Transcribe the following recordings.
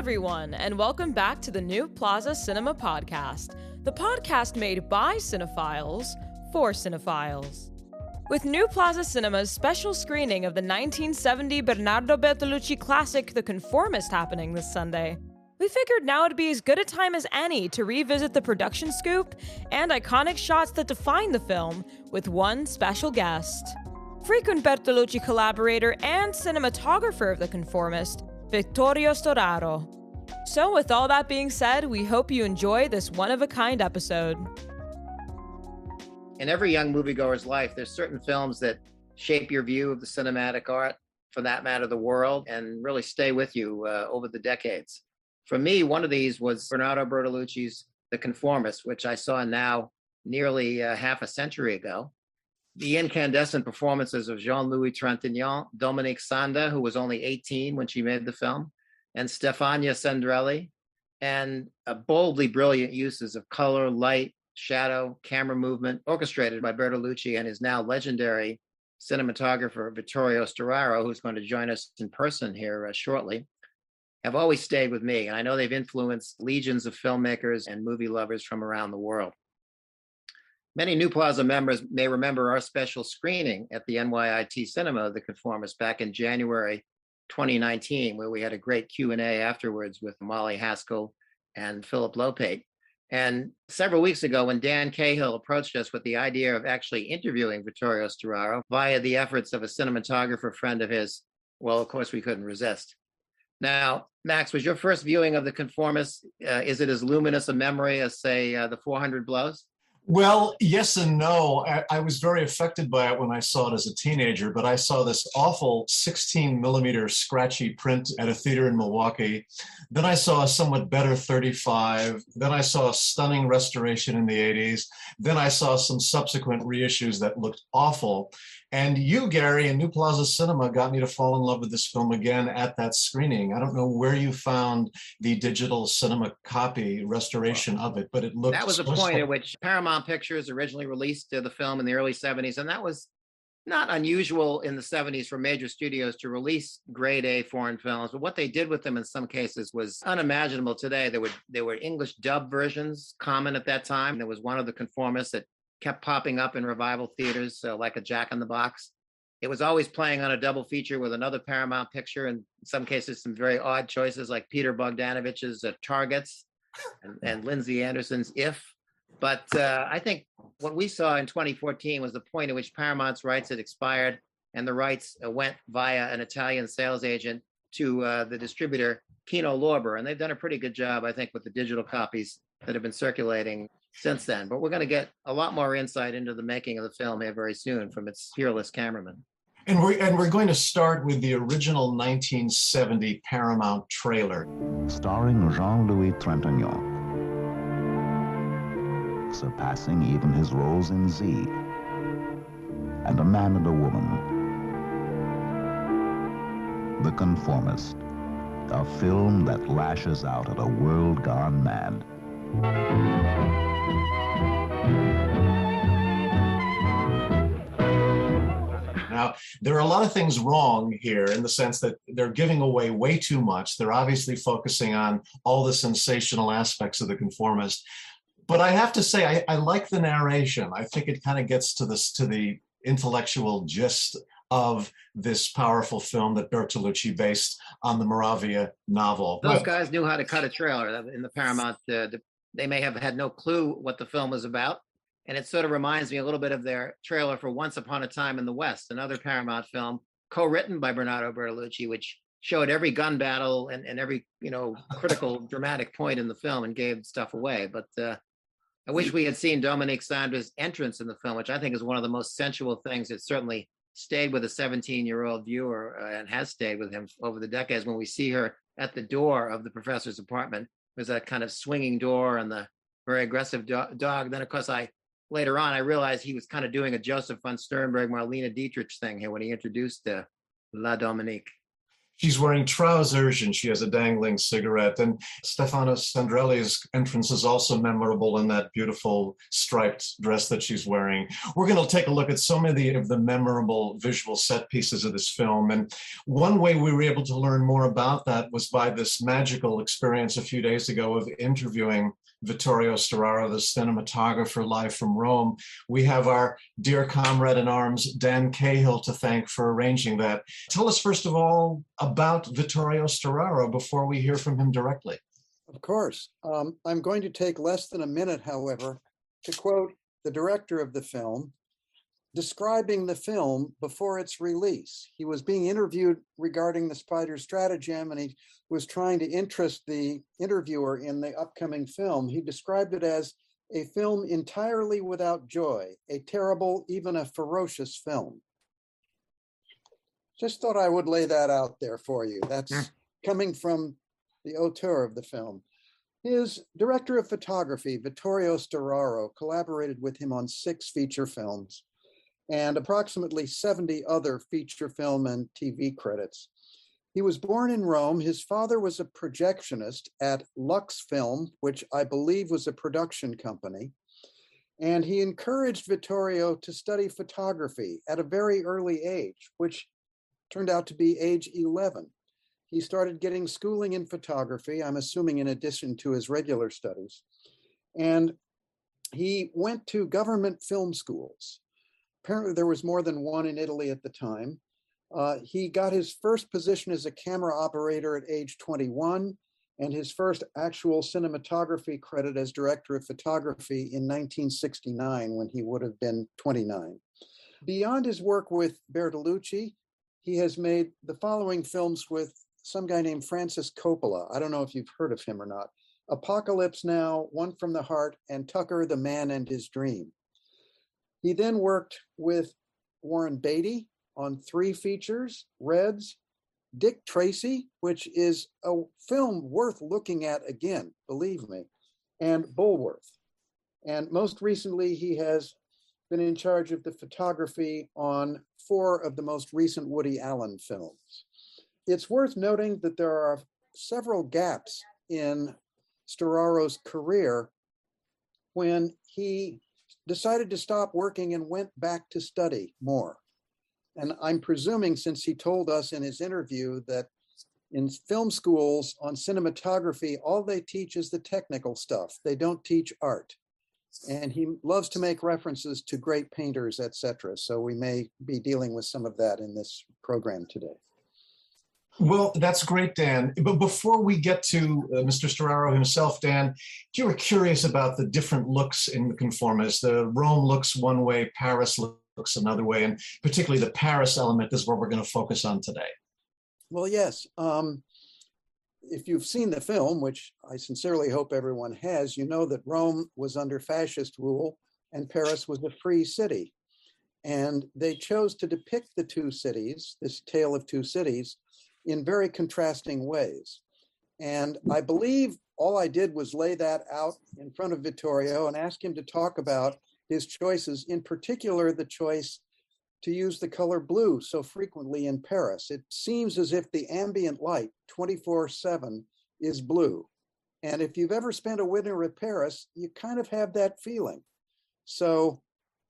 everyone, and welcome back to the New Plaza Cinema Podcast, the podcast made by cinephiles for cinephiles. With New Plaza Cinema's special screening of the 1970 Bernardo Bertolucci classic The Conformist happening this Sunday, we figured now would be as good a time as any to revisit the production scoop and iconic shots that define the film with one special guest. Frequent Bertolucci collaborator and cinematographer of The Conformist, Vittorio Storaro. So with all that being said, we hope you enjoy this one-of-a-kind episode. In every young moviegoer's life, there's certain films that shape your view of the cinematic art, for that matter, the world, and really stay with you over the decades. For me, one of these was Bernardo Bertolucci's The Conformist, which I saw now nearly half a century ago. The incandescent performances of Jean-Louis Trintignant, Dominique Sanda, who was only 18 when she made the film, and Stefania Sandrelli, and boldly brilliant uses of color, light, shadow, camera movement, orchestrated by Bertolucci and his now legendary cinematographer, Vittorio Storaro, who's going to join us in person here shortly, have always stayed with me. And I know they've influenced legions of filmmakers and movie lovers from around the world. Many New Plaza members may remember our special screening at the NYIT Cinema, The Conformist, back in January 2019, where we had a great Q&A afterwards with Molly Haskell and Philip Lopate. And several weeks ago, when Dan Cahill approached us with the idea of actually interviewing Vittorio Storaro via the efforts of a cinematographer friend of his, well, of course, we couldn't resist. Now, Max, was your first viewing of The Conformist, is it as luminous a memory as, say, The 400 Blows? Well, yes and no. I was very affected by it when I saw it as a teenager, but I saw this awful 16 millimeter scratchy print at a theater in Milwaukee. Then I saw a somewhat better 35. Then I saw a stunning restoration in the 80s. Then I saw some subsequent reissues that looked awful. And you, Gary, in New Plaza Cinema got me to fall in love with this film again at that screening. I don't know where you found the digital cinema copy restoration of it, but it looked... That was a point at which Paramount Pictures originally released the film in the early 70s, and that was not unusual in the 70s for major studios to release grade A foreign films, but what they did with them in some cases was unimaginable today. There were English dub versions common at that time. There was one of The Conformists that kept popping up in revival theaters, like a Jack in the Box. It was always playing on a double feature with another Paramount picture, and in some cases some very odd choices like Peter Bogdanovich's Targets and Lindsay Anderson's If. But I think what we saw in 2014 was the point at which Paramount's rights had expired and the rights went via an Italian sales agent to the distributor Kino Lorber. And they've done a pretty good job, I think, with the digital copies that have been circulating since then. But we're going to get a lot more insight into the making of the film here very soon from its fearless cameraman. And we're going to start with the original 1970 Paramount trailer. Starring Jean-Louis Trintignant, surpassing even his roles in Z, and A Man and a Woman. The Conformist, a film that lashes out at a world gone mad. Now, there are a lot of things wrong here in the sense that they're giving away way too much. They're obviously focusing on all the sensational aspects of The Conformist. But I have to say, I like the narration. I think it kind of gets to the intellectual gist of this powerful film that Bertolucci based on the Moravia novel. Those guys knew how to cut a trailer in the Paramount. They may have had no clue what the film was about. And it sort of reminds me a little bit of their trailer for Once Upon a Time in the West, another Paramount film co-written by Bernardo Bertolucci, which showed every gun battle and every, critical dramatic point in the film and gave stuff away. But I wish we had seen Dominique Sandra's entrance in the film, which I think is one of the most sensual things. It certainly stayed with a 17-year-old viewer and has stayed with him over the decades. When we see her at the door of the professor's apartment, there's that kind of swinging door and the very aggressive dog. Then, of course, later on, I realized he was kind of doing a Joseph von Sternberg, Marlene Dietrich thing here when he introduced La Dominique. She's wearing trousers and she has a dangling cigarette. And Stefano Sandrelli's entrance is also memorable in that beautiful striped dress that she's wearing. We're going to take a look at so many of the memorable visual set pieces of this film. And one way we were able to learn more about that was by this magical experience a few days ago of interviewing Vittorio Storaro, the cinematographer, live from Rome. We have our dear comrade in arms, Dan Cahill, to thank for arranging that. Tell us, first of all, about Vittorio Storaro before we hear from him directly. Of course. I'm going to take less than a minute, however, to quote the director of the film, describing the film before its release. He was being interviewed regarding the Spider Stratagem, and he was trying to interest the interviewer in the upcoming film. He described it as a film entirely without joy, a terrible, even a ferocious film. Just thought I would lay that out there for you. That's coming from the auteur of the film. His director of photography, Vittorio Storaro, collaborated with him on 6 feature films and approximately 70 other feature film and TV credits. He was born in Rome. His father was a projectionist at Lux Film, which I believe was a production company. And he encouraged Vittorio to study photography at a very early age, which turned out to be age 11. He started getting schooling in photography, I'm assuming in addition to his regular studies. And he went to government film schools. Apparently there was more than one in Italy at the time. He got his first position as a camera operator at age 21 and his first actual cinematography credit as director of photography in 1969 when he would have been 29. Beyond his work with Bertolucci, he has made the following films with some guy named Francis Coppola. I don't know if you've heard of him or not. Apocalypse Now, One from the Heart, and Tucker, the Man and His Dream. He then worked with Warren Beatty on 3 features, Reds, Dick Tracy, which is a film worth looking at again, believe me, and Bulworth. And most recently, he has been in charge of the photography on 4 of the most recent Woody Allen films. It's worth noting that there are several gaps in Storaro's career when he decided to stop working and went back to study more. And I'm presuming, since he told us in his interview that in film schools on cinematography, all they teach is the technical stuff. They don't teach art. And he loves to make references to great painters, etc. So we may be dealing with some of that in this program today. Well, that's great, Dan. But before we get to Mr. Storaro himself, Dan, you were curious about the different looks in the Conformists. The Rome looks one way, Paris looks another way, and particularly the Paris element is what we're going to focus on today. Well, yes. If you've seen the film, which I sincerely hope everyone has, you know that Rome was under fascist rule and Paris was a free city. And they chose to depict the 2 cities, this tale of 2 cities, in very contrasting ways. And I believe all I did was lay that out in front of Vittorio and ask him to talk about his choices, in particular the choice to use the color blue so frequently in Paris. It seems as if the ambient light 24/7 is blue. And if you've ever spent a winter in Paris, you kind of have that feeling. So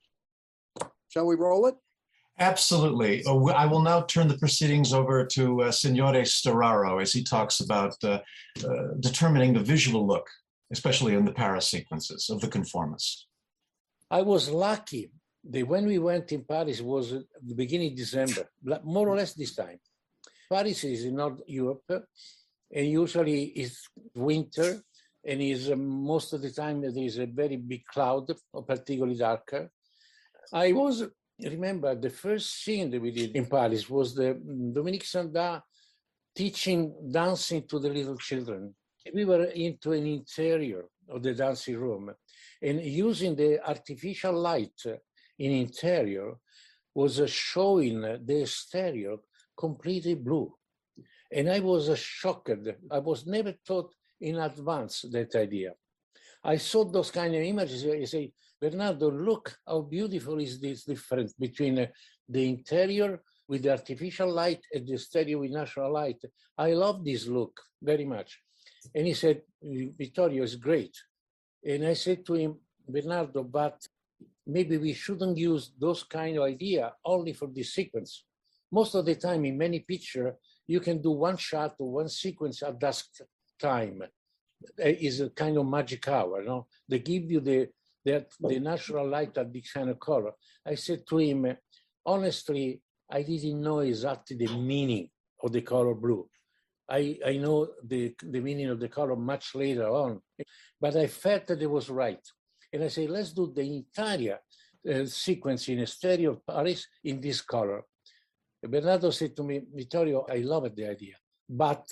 shall we roll it? Absolutely. I will now turn the proceedings over to Signore Storaro as he talks about determining the visual look, especially in the Paris sequences of the Conformists. I was lucky that when we went in Paris was the beginning of December, more or less this time. Paris is in North Europe, and usually it's winter, and is most of the time there is a very big cloud, or particularly darker. I remember the first scene that we did in Paris was the Dominique Sanda teaching dancing to the little children. We were into an interior of the dancing room, and using the artificial light in interior was showing the exterior completely blue. And I was shocked. I was never taught in advance that idea. I saw those kind of images. I say, Bernardo, look how beautiful is this difference between the interior with the artificial light and the stereo with natural light. I love this look very much. And he said, Vittorio is great. And I said to him, Bernardo, but maybe we shouldn't use those kind of idea only for this sequence. Most of the time in many pictures, you can do one shot or one sequence at dusk time. Is a kind of magic hour, no? They give you the natural light at this kind of color. I said to him, honestly, I didn't know exactly the meaning of the color blue. I know the meaning of the color much later on, but I felt that it was right. And I said, let's do the entire sequence in a stereo of Paris in this color. Bernardo said to me, Vittorio, I love the idea, but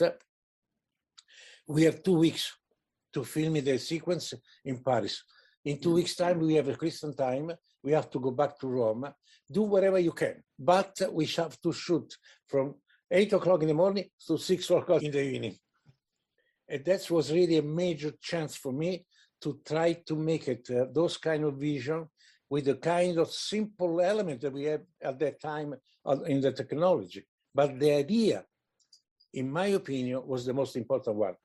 we have 2 weeks to film the sequence in Paris. In 2 weeks' time, we have a Christian time. We have to go back to Rome. Do whatever you can, but we have to shoot from 8 o'clock in the morning to 6 o'clock in the evening. And that was really a major chance for me to try to make it those kind of vision with the kind of simple element that we have at that time in the technology. But the idea, in my opinion, was the most important one.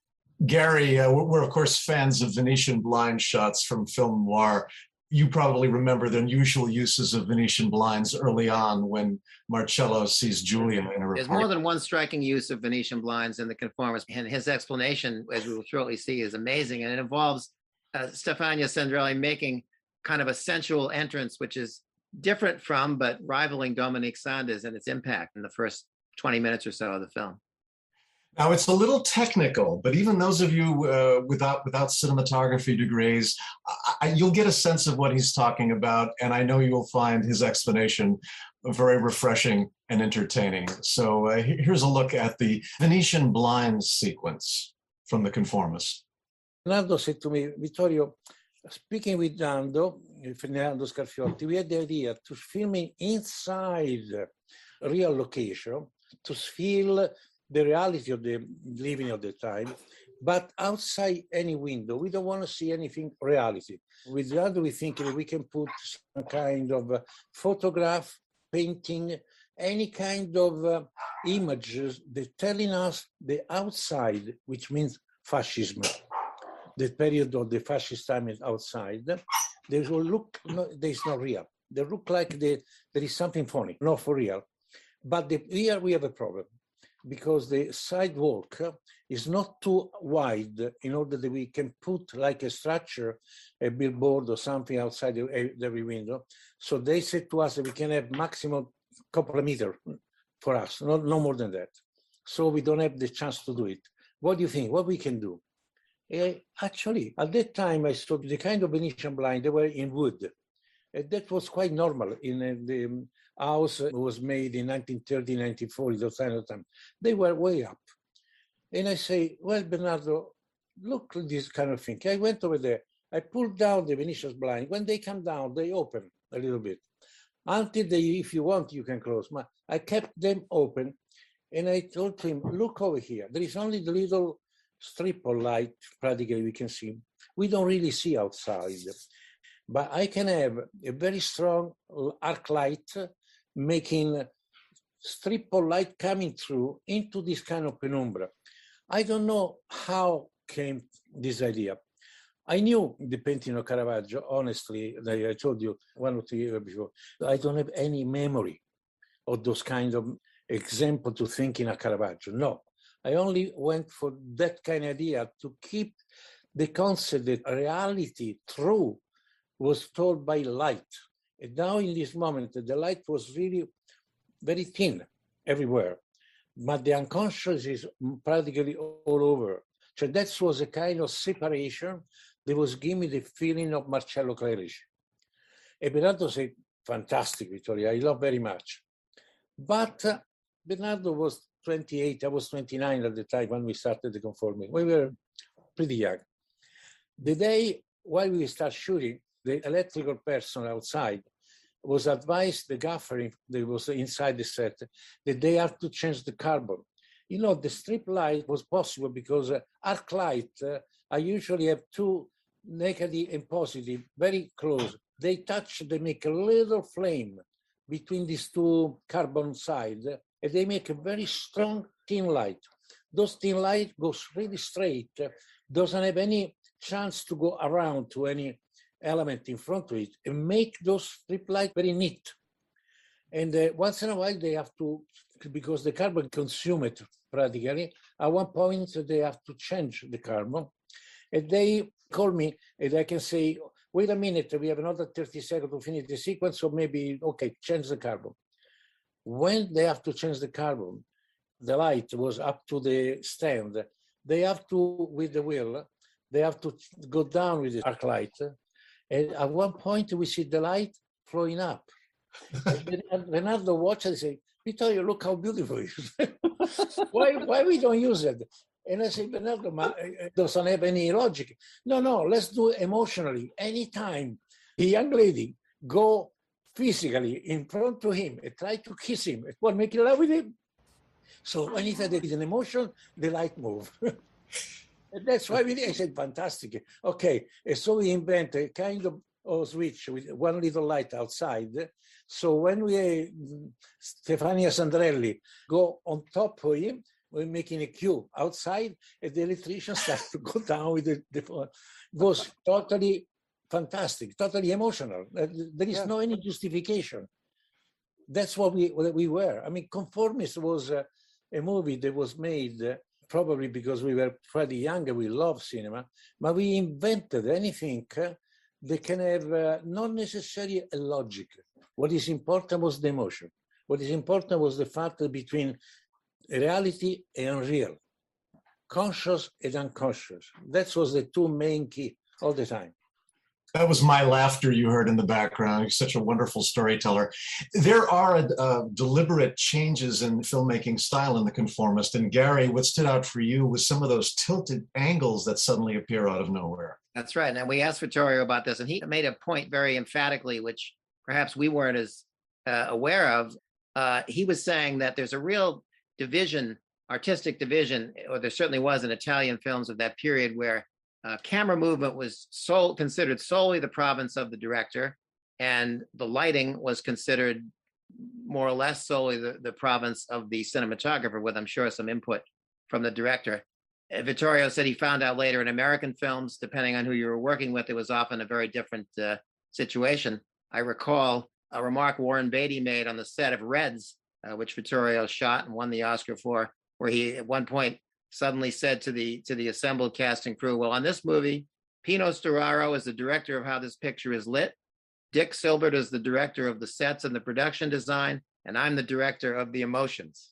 Gary, we're of course fans of Venetian blind shots from film noir. You probably remember the unusual uses of Venetian blinds early on when Marcello sees Julia in her There's apartment. more than one striking use of Venetian blinds in The Conformist, and his explanation, as we will shortly see, is amazing, and it involves Stefania Sandrelli making kind of a sensual entrance, which is different from, but rivaling Dominique Sande's and its impact in the first 20 minutes or so of the film. Now, it's a little technical, but even those of you without cinematography degrees, you'll get a sense of what he's talking about, and I know you'll find his explanation very refreshing and entertaining. So here's a look at the Venetian blinds sequence from The Conformist. Nando said to me, Vittorio, speaking with Fernando Scarfiotti, we had the idea to film inside a real location, to feel the reality of the living of the time, but outside any window. We don't want to see anything reality. With Nando, we think that we can put some kind of photograph, painting, any kind of images that telling us the outside, which means fascism. The period of the fascist time is outside. They will look, it's not real. They look like there is something funny, not for real. But here we have a problem, because the sidewalk is not too wide in order that we can put like a structure, a billboard or something outside every window. So they said to us that we can have maximum couple of meters for us, no more than that. So we don't have the chance to do it. What do you think? What we can do? Actually, at that time, I saw the kind of Venetian blind, they were in wood. That was quite normal in the house was made in 1930, 1940, those kind of time. They were way up. And I say, well, Bernardo, look at this kind of thing. I went over there. I pulled down the Venetian blind. When they come down, they open a little bit. Until they, if you want, you can close. I kept them open. And I told him, look over here. There is only the little strip of light, practically we can see. We don't really see outside. But I can have a very strong arc light making strip of light coming through into this kind of penumbra. I don't know how came this idea. I knew the painting of Caravaggio, honestly, like I told you 1 or 2 years before. I don't have any memory of those kind of example to thinking of Caravaggio. No, I only went for that kind of idea to keep the concept that reality, true, was told by light. And now in this moment, the light was really very thin everywhere, but the unconscious is practically all over. So that was a kind of separation that was giving me the feeling of Marcello Clerici. And Bernardo said, fantastic, Vittorio, I love very much. But Bernardo was 28, I was 29 at the time when we started The Conformist. We were pretty young. The day while we start shooting, the electrical person outside was advised, the gaffer that was inside the set, that they have to change the carbon. You know, the strip light was possible because arc light, I usually have two negative and positive very close. They touch, they make a little flame. between these two carbon sides, and they make a very strong thin light. Those thin light goes really straight, doesn't have any chance to go around to any element in front of it, and make those strip light very neat. And once in a while they have to, because the carbon consume it practically, at one point they have to change the carbon. And they call me and I can say, wait a minute, we have another 30 seconds to finish the sequence, so maybe, okay, change the carbon. When they have to change the carbon, the light was up to the stand, they have to, with the wheel, they have to go down with the arc light. And at one point we see the light flowing up. Bernardo watches and say, Vittorio, look how beautiful it is. why we don't use it? And I say, Bernardo, doesn't have any logic. No, let's do it emotionally. Anytime the young lady go physically in front of him and try to kiss him, it will make love with him. So when he said there is an emotion, the light move. And that's why I said, fantastic. Okay, and so we invent a kind of switch with one little light outside. So when we, Stefania Sandrelli, go on top of him, we're making a queue outside, and the electrician starts to go down with the phone. It was totally fantastic, totally emotional. There is no any justification. That's what we were. I mean, Conformist was a movie that was made probably because we were pretty young and we love cinema, but we invented anything that can have not necessarily a logic. What is important was the emotion. What is important was the fact that between reality and unreal, conscious and unconscious. That was the two main key all the time. That was my laughter you heard in the background. You're such a wonderful storyteller. There are deliberate changes in filmmaking style in The Conformist. And Gary, what stood out for you was some of those tilted angles that suddenly appear out of nowhere. That's right. And we asked Vittorio about this, and he made a point very emphatically, which perhaps we weren't as aware of. He was saying that there's a real division, artistic division, or there certainly was in Italian films of that period, where camera movement was considered solely the province of the director, and the lighting was considered more or less solely the province of the cinematographer, with, I'm sure, some input from the director. Vittorio said he found out later in American films, depending on who you were working with, it was often a very different situation. I recall a remark Warren Beatty made on the set of Reds, which Vittorio shot and won the Oscar for, where he at one point suddenly said to the assembled cast and crew, well, on this movie, Pino Storaro is the director of how this picture is lit, Dick Silbert is the director of the sets and the production design, and I'm the director of the emotions.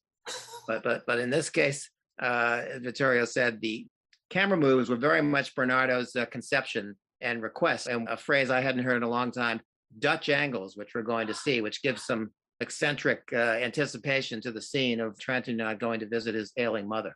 But in this case, Vittorio said the camera moves were very much Bernardo's conception and request, and a phrase I hadn't heard in a long time, Dutch angles, which we're going to see, which gives some eccentric anticipation to the scene of Trenton going to visit his ailing mother.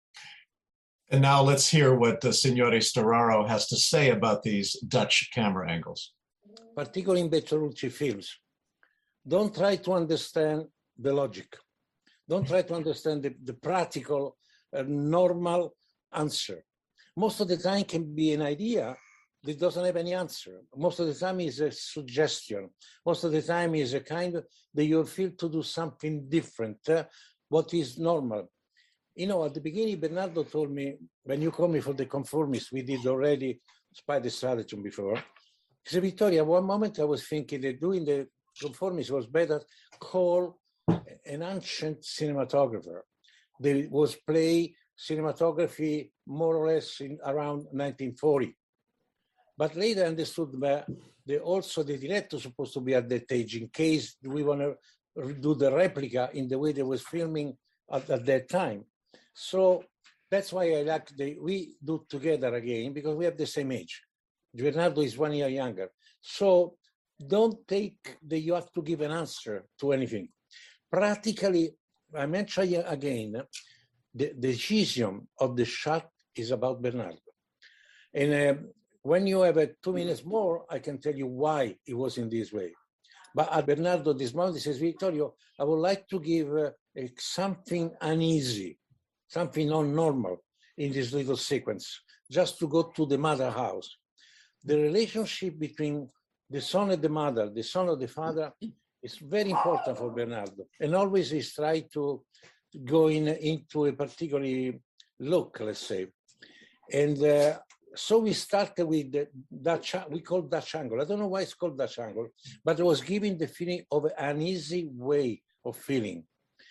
And now let's hear what Signore Storaro has to say about these Dutch camera angles. Particularly in Bertolucci films, don't try to understand the logic. Don't try to understand the practical, normal answer. Most of the time can be an idea that doesn't have any answer. Most of the time is a suggestion. Most of the time is a kind of that you feel to do something different, what is normal. You know, at the beginning, Bernardo told me, when you called me for The Conformist, we did already Spider Stratagem before. He said, Vittorio, at one moment I was thinking that doing The Conformist was better call an ancient cinematographer. There was play cinematography more or less in around 1940. But later I understood that also the director was supposed to be at that age in case we want to do the replica in the way they was filming at that time. So that's why I like we do together again, because we have the same age. Bernardo is 1 year younger. So don't take that you have to give an answer to anything. Practically, I mention again, the decision of the shot is about Bernardo. And when you have 2 minutes more, I can tell you why it was in this way. But at Bernardo this moment, he says, Vittorio, I would like to give something uneasy, something not normal in this little sequence, just to go to the mother house. The relationship between the son and the mother, the son of the father, It's very important for Bernardo. And always he's trying to go into a particular look, let's say. And so we started with the Dutch, we call Dutch angle. I don't know why it's called Dutch angle, but it was giving the feeling of an easy way of feeling.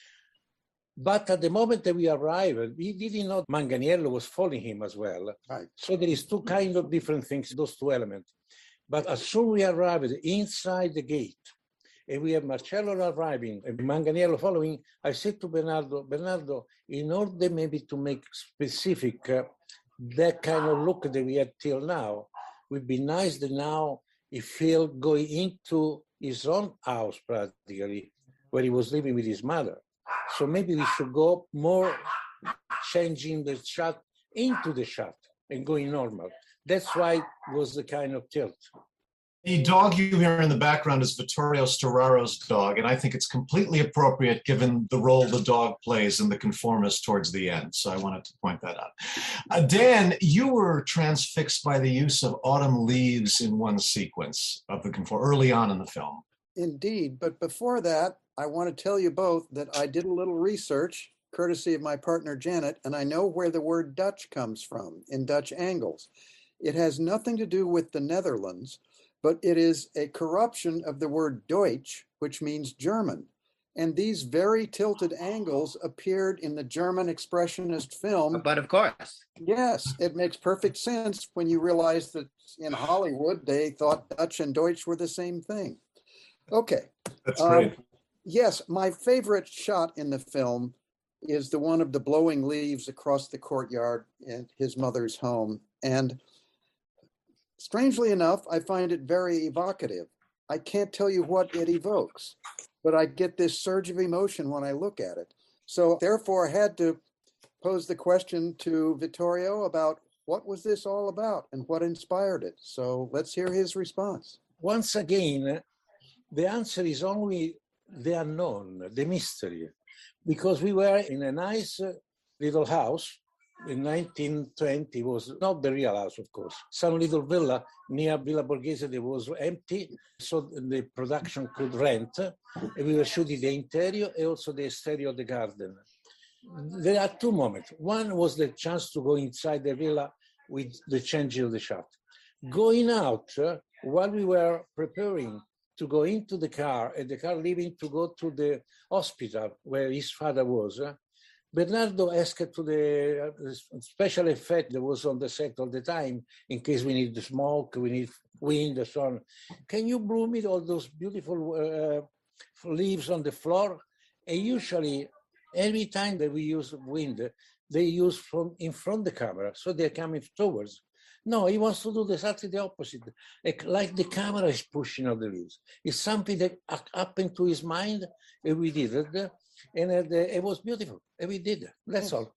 But at the moment that we arrived, we didn't know Manganiello was following him as well. Right. So there is two kind of different things, those two elements. But as soon as we arrived inside the gate, and we have Marcello arriving and Manganiello following, I said to Bernardo, in order maybe to make specific that kind of look that we had till now, would be nice that now he feel going into his own house practically, where he was living with his mother. So maybe we should go more changing the shot into the shot and going normal. That's why it was the kind of tilt. The dog you hear in the background is Vittorio Storaro's dog, and I think it's completely appropriate given the role the dog plays in The Conformist towards the end. So I wanted to point that out. Dan, you were transfixed by the use of autumn leaves in one sequence of The Conformist early on in the film. Indeed. But before that, I want to tell you both that I did a little research, courtesy of my partner Janet, and I know where the word Dutch comes from in Dutch angles. It has nothing to do with the Netherlands, but it is a corruption of the word Deutsch, which means German. And these very tilted angles appeared in the German expressionist film. But of course. Yes, it makes perfect sense when you realize that in Hollywood, they thought Dutch and Deutsch were the same thing. Okay. That's great. Yes, my favorite shot in the film is the one of the blowing leaves across the courtyard in his mother's home. And strangely enough, I find it very evocative. I can't tell you what it evokes, but I get this surge of emotion when I look at it. So therefore, I had to pose the question to Vittorio about what was this all about and what inspired it. So let's hear his response. Once again, the answer is only the unknown, the mystery, because we were in a nice little house. In 1920 was not the real house, of course. Some little villa near Villa Borghese that was empty, so the production could rent. And we were shooting the interior and also the exterior of the garden. There are two moments. One was the chance to go inside the villa with the change of the shot. Going out, while we were preparing to go into the car, and the car leaving to go to the hospital where his father was, Bernardo asked to the special effect that was on the set all the time, in case we need the smoke, we need wind, and so on. Can you blow me all those beautiful leaves on the floor? And usually, every time that we use wind, they use from in front of the camera, so they're coming towards. No, he wants to do exactly the opposite. Like the camera is pushing all the leaves. It's something that happened to his mind, and we did it. And it was beautiful. And we did it. That's all.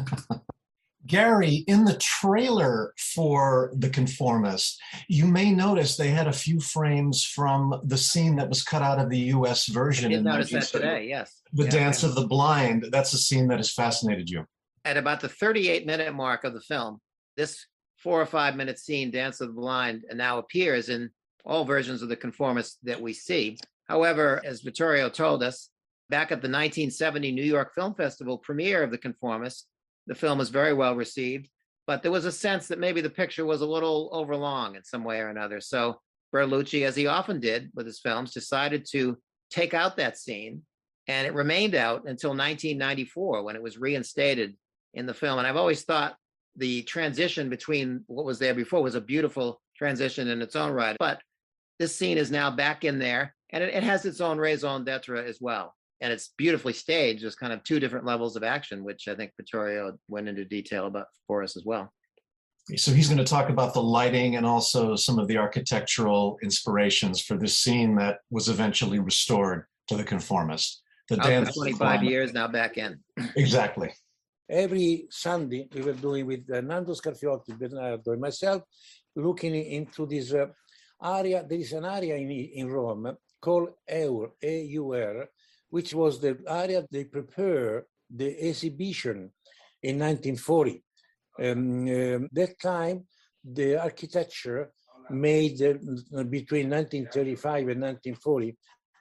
Gary, in the trailer for The Conformist, you may notice they had a few frames from the scene that was cut out of the U.S. version. I did notice that today, yes. The Dance of the Blind. That's a scene that has fascinated you. At about the 38-minute mark of the film, this 4 or 5 minute scene, Dance of the Blind, and now appears in all versions of The Conformist that we see. However, as Vittorio told us, back at the 1970 New York Film Festival premiere of The Conformist, the film was very well received, but there was a sense that maybe the picture was a little overlong in some way or another. So Bertolucci, as he often did with his films, decided to take out that scene, and it remained out until 1994 when it was reinstated in the film. And I've always thought the transition between what was there before was a beautiful transition in its own right. But this scene is now back in there, and it has its own raison d'etre as well. And it's beautifully staged. There's kind of two different levels of action, which I think Vittorio went into detail about for us as well. So he's going to talk about the lighting and also some of the architectural inspirations for this scene that was eventually restored to The Conformist. The dance 25 years now back in. Exactly. Every Sunday we were doing with Nando Scarfiotti, Bernardo, and myself, looking into this area. There is an area in Rome called Eur, A-U-R, which was the area they prepared the exhibition in 1940. That time, the architecture made between 1935 and 1940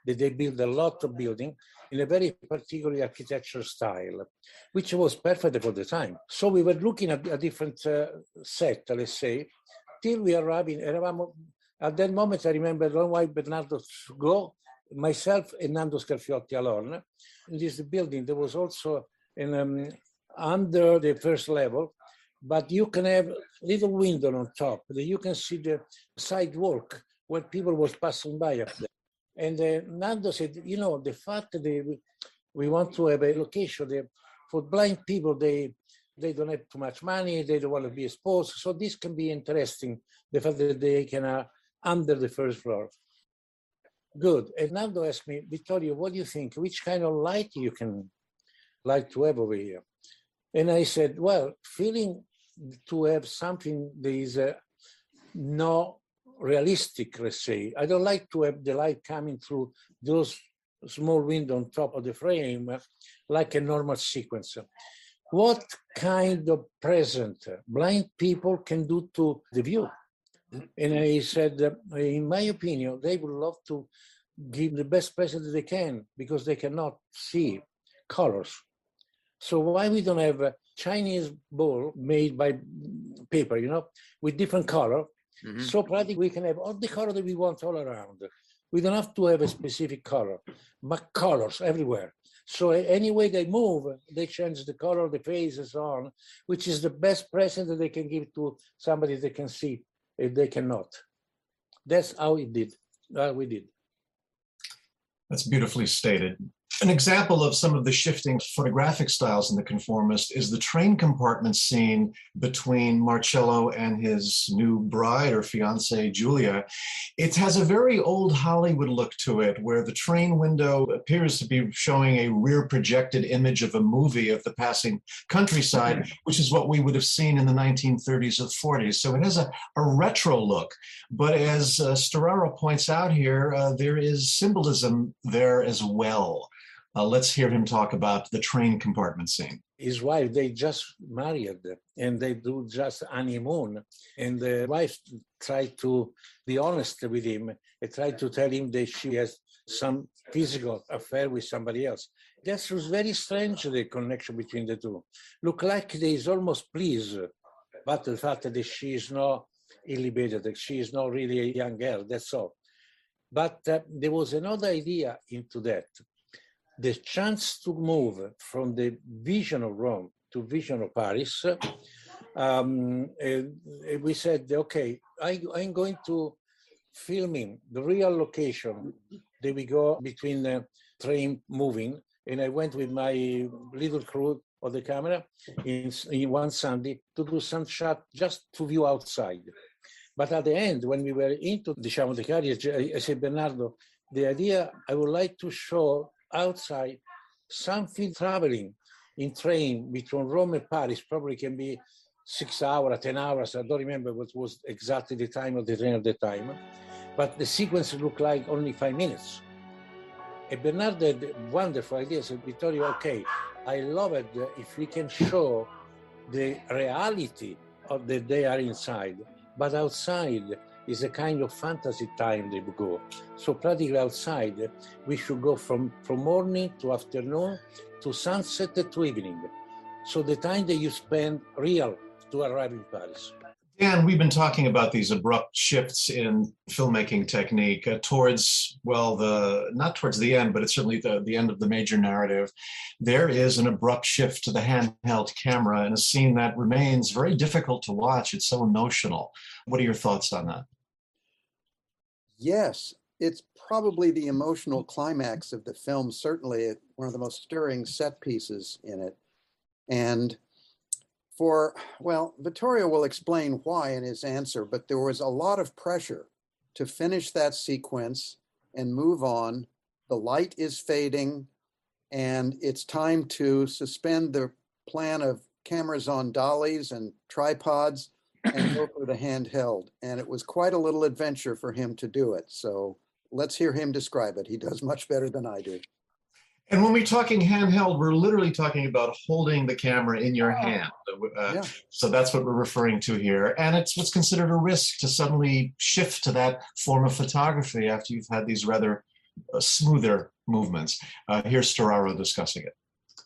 that they built a lot of building in a very particular architectural style, which was perfect for the time. So we were looking at a different set, let's say, till we arrived at that moment. I remember long while Bernardo to go, myself and Nando Scarfiotti alone. In this building, there was also under the first level, but you can have little window on top that you can see the sidewalk where people was passing by up there. And Nando said, the fact that we want to have a location for blind people, they don't have too much money, they don't want to be exposed. So this can be interesting, the fact that they can under the first floor. Good. And Nando asked me, Vittorio, what do you think? Which kind of light you can like to have over here? And I said, well, feeling to have something that is not realistic, let's say. I don't like to have the light coming through those small windows on top of the frame like a normal sequence. What kind of present blind people can do to the view? And I said, in my opinion, they would love to give the best present that they can because they cannot see colors. So why we don't have a Chinese ball made by paper, with different color? Mm-hmm. So practically we can have all the color that we want all around. We don't have to have a specific color, but colors everywhere. So any way they move, they change the color, the face, and so on, which is the best present that they can give to somebody they can see if they cannot. That's how we did. That's beautifully stated. An example of some of the shifting photographic styles in The Conformist is the train compartment scene between Marcello and his new bride or fiancée, Julia. It has a very old Hollywood look to it, where the train window appears to be showing a rear projected image of a movie of the passing countryside, which is what we would have seen in the 1930s or 40s. So it has a retro look. But as Storaro points out here, there is symbolism there as well. Let's hear him talk about the train compartment scene. His wife, they just married and they do just honeymoon. And the wife tried to be honest with him and tried to tell him that she has some physical affair with somebody else. That was very strange, the connection between the two. Look like they is almost pleased, but the fact that she is not illiberated, that she is not really a young girl, that's all. But there was another idea into that. The chance to move from the vision of Rome to vision of Paris, we said, okay, I'm going to filming the real location that we go between the train moving. And I went with my little crew of the camera in one Sunday to do some shot just to view outside. But at the end, when we were into the carriage, I said, Bernardo, the idea I would like to show outside something traveling in train between Rome and Paris probably can be 6 hours, 10 hours. I don't remember what was exactly the time of the train at the time, but the sequence looked like only 5 minutes. And Bernardo had a wonderful idea. Said, Vittorio, okay, I love it if we can show the reality of that they are inside, but outside is a kind of fantasy time they would go. So practically outside, we should go from morning to afternoon to sunset to evening. So the time that you spend real to arrive in Paris. Dan, we've been talking about these abrupt shifts in filmmaking technique towards, well, not towards the end, but it's certainly the end of the major narrative. There is an abrupt shift to the handheld camera in a scene that remains very difficult to watch. It's so emotional. What are your thoughts on that? Yes, it's probably the emotional climax of the film, certainly one of the most stirring set pieces in it. And Vittorio will explain why in his answer, but there was a lot of pressure to finish that sequence and move on. The light is fading, and it's time to suspend the plan of cameras on dollies and tripods and go for the handheld. And it was quite a little adventure for him to do it. So let's hear him describe it. He does much better than I do. And when we're talking handheld, we're literally talking about holding the camera in your hand. Yeah. So that's what we're referring to here. And it's what's considered a risk to suddenly shift to that form of photography after you've had these rather smoother movements. Here's Storaro discussing it.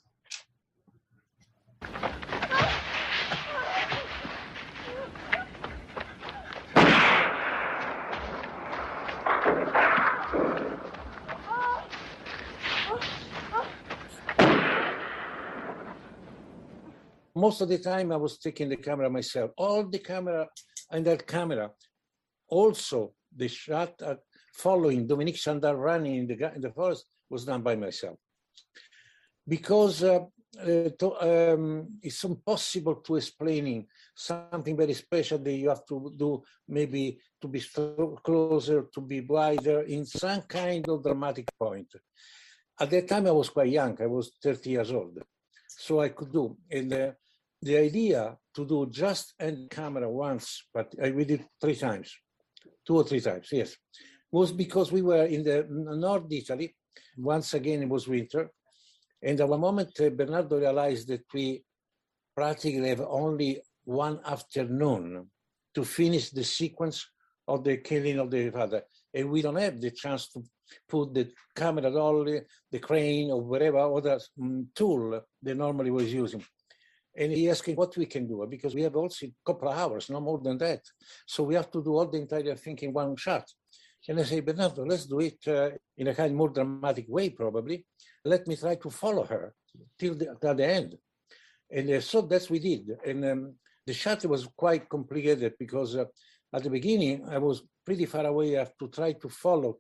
Most of the time I was taking the camera myself. All the camera and that camera, also the shot following Dominique Chandal running in the forest was done by myself. Because it's impossible to explaining something very special that you have to do, maybe to be closer, to be wider in some kind of dramatic point. At that time I was quite young, I was 30 years old. So I could do, and the idea to do just end camera once, but we did 3 times, 2 or 3 times, yes, was because we were in the North Italy. Once again, it was winter. And at one moment, Bernardo realized that we practically have only one afternoon to finish the sequence of the killing of the father. And we don't have the chance to put the camera dolly, the crane, or whatever other tool they normally was using. And he asking what we can do, because we have also a couple of hours, no more than that. So we have to do all the entire thing in one shot. And I say, Bernardo, let's do it in a kind of more dramatic way, probably. Let me try to follow her till the end. And so that's what we did. And the shot was quite complicated because at the beginning, I was pretty far away. I have to try to follow.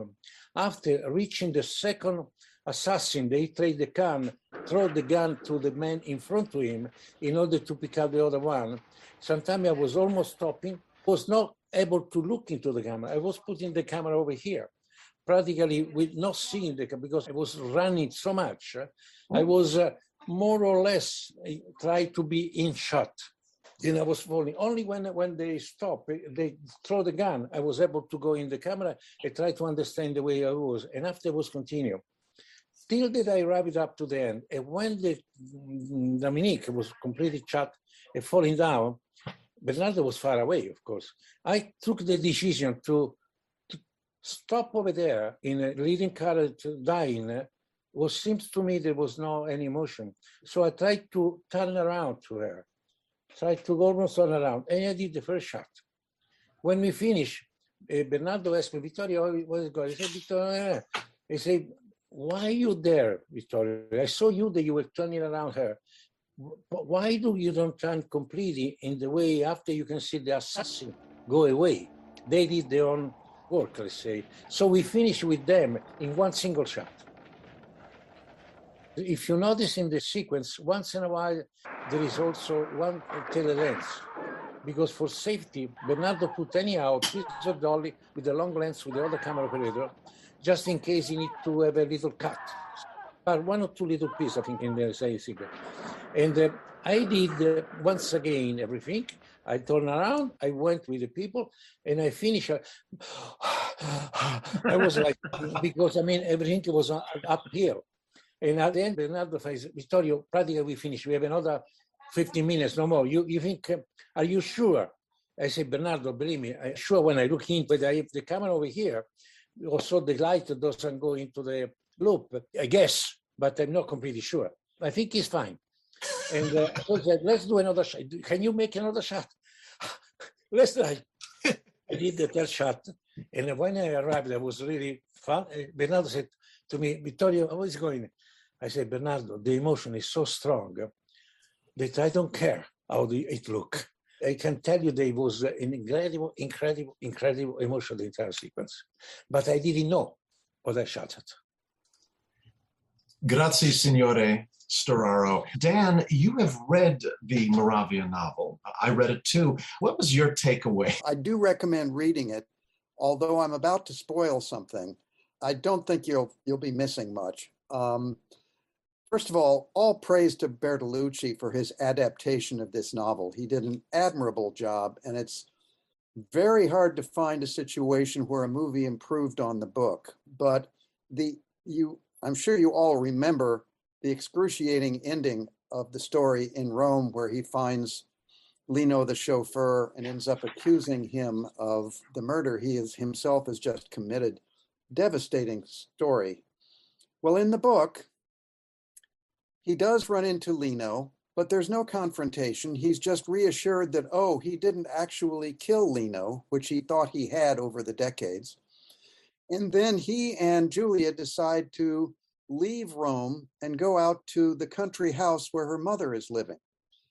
After reaching the second assassin, they trade the gun, throw the gun to the man in front of him in order to pick up the other one. Sometimes I was almost stopping, was not able to look into the camera. I was putting the camera over here, practically with not seeing the camera because I was running so much. I was more or less trying to be in shot. Then I was falling. Only when they stop, they throw the gun, I was able to go in the camera and try to understand the way I was. And afterwards continue. Till that I wrap it up to the end. And when the Dominique was completely shot and falling down, Bernardo was far away, of course. I took the decision to stop over there in a leading carriage dying. What seems to me there was no any emotion. So I tried to turn around to her, tried to almost turn around, and I did the first shot. When we finished, Bernardo asked me, Vittorio, what is going on? I said, Vittorio, he said, why are you there, Vittorio? I saw you that you were turning around her. Why do you don't turn completely in the way after you can see the assassin go away? They did their own work, let's say. So we finished with them in one single shot. If you notice in the sequence, once in a while, there is also one tele-lens. Because for safety, Bernardo put anyhow a piece of dolly with a long lens with the other camera operator, just in case you need to have a little cut. But 1 or 2 little pieces, I think, in the sequence. And I did, once again, everything. I turned around, I went with the people, and I finished. I was like, because, I mean, everything was uphill. And at the end, Bernardo says, Vittorio, practically we finished. We have another 15 minutes, no more. You think, are you sure? I said, Bernardo, believe me, I'm sure when I look into it, I have the camera over here. Also, the light doesn't go into the loop, I guess, but I'm not completely sure. I think it's fine. And I said, let's do another shot. Can you make another shot? Let's try. I did the third shot. And when I arrived, it was really fun. Bernardo said to me, Vittorio, how is it going? I said, Bernardo, the emotion is so strong that I don't care how it look. I can tell you there was an incredible emotion, the entire sequence. But I didn't know what I shot at. Grazie, Signore Storaro. Dan, you have read the Moravia novel. I read it too. What was your takeaway? I do recommend reading it, although I'm about to spoil something. I don't think you'll be missing much. First of all praise to Bertolucci for his adaptation of this novel. He did an admirable job, and it's very hard to find a situation where a movie improved on the book. But I'm sure you all remember the excruciating ending of the story in Rome, where he finds Lino the chauffeur and ends up accusing him of the murder he himself has just committed. devastating story. Well, in the book, he does run into Lino, but there's no confrontation. He's just reassured that, oh, he didn't actually kill Lino, which he thought he had over the decades. And then he and Julia decide to leave Rome and go out to the country house where her mother is living.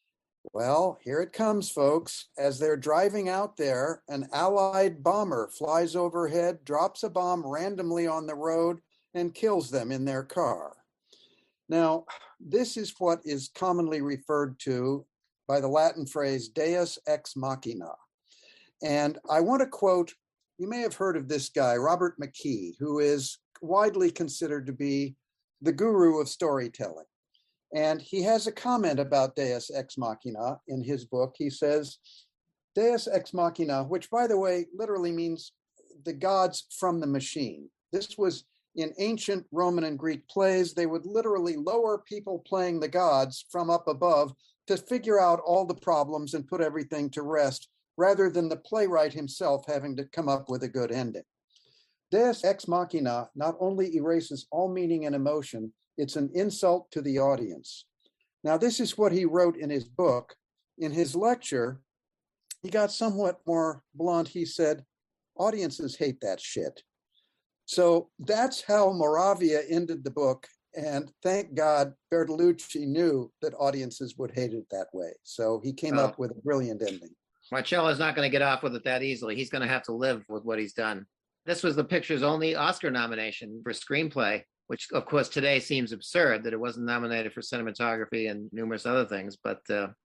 Well, here it comes, folks. As they're driving out there, an Allied bomber flies overhead, drops a bomb randomly on the road, and kills them in their car. Now, this is what is commonly referred to by the Latin phrase deus ex machina. And I want to quote, you may have heard of this guy, Robert McKee, who is widely considered to be the guru of storytelling. And he has a comment about deus ex machina in his book. He says, deus ex machina, which, by the way, literally means the gods from the machine. This was in ancient Roman and Greek plays. They would literally lower people playing the gods from up above to figure out all the problems and put everything to rest, rather than the playwright himself having to come up with a good ending. Deus ex machina not only erases all meaning and emotion, it's an insult to the audience. Now, this is what he wrote in his book. In his lecture, he got somewhat more blunt. He said, audiences hate that shit. So that's how Moravia ended the book. And thank God Bertolucci knew that audiences would hate it that way. So he came up with a brilliant ending. Marcello's not going to get off with it that easily. He's going to have to live with what he's done. This was the picture's only Oscar nomination for screenplay, which, of course, today seems absurd that it wasn't nominated for cinematography and numerous other things, but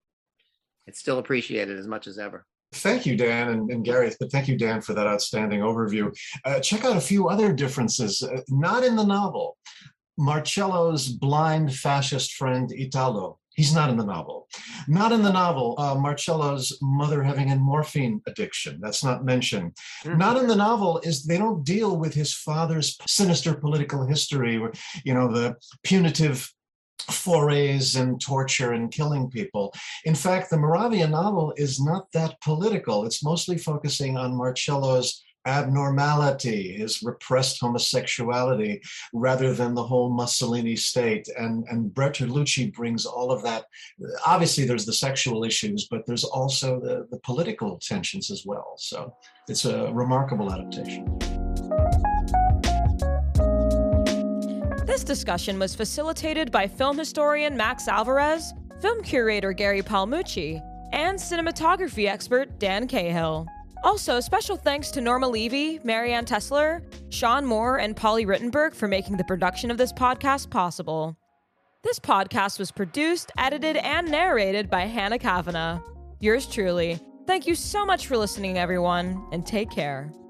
it's still appreciated as much as ever. Thank you, Dan and Gary, but thank you, Dan, for that outstanding overview. Check out a few other differences, not in the novel. Marcello's blind fascist friend, Italo. He's not in the novel. Not in the novel, Marcello's mother having a morphine addiction. That's not mentioned. Mm-hmm. Not in the novel is they don't deal with his father's sinister political history, where, you know, the punitive forays and torture and killing people. In fact, the Moravia novel is not that political. It's mostly focusing on Marcello's abnormality, his repressed homosexuality, rather than the whole Mussolini state. And Bertolucci brings all of that. Obviously, there's the sexual issues, but there's also the political tensions as well. So it's a remarkable adaptation. This discussion was facilitated by film historian Max Alvarez, film curator Gary Palmucci, and cinematography expert Dan Cahill. Also, special thanks to Norma Levy, Marianne Tessler, Sean Moore, and Polly Rittenberg for making the production of this podcast possible. This podcast was produced, edited, and narrated by Hannah Kavanagh. Yours truly. Thank you so much for listening, everyone, and take care.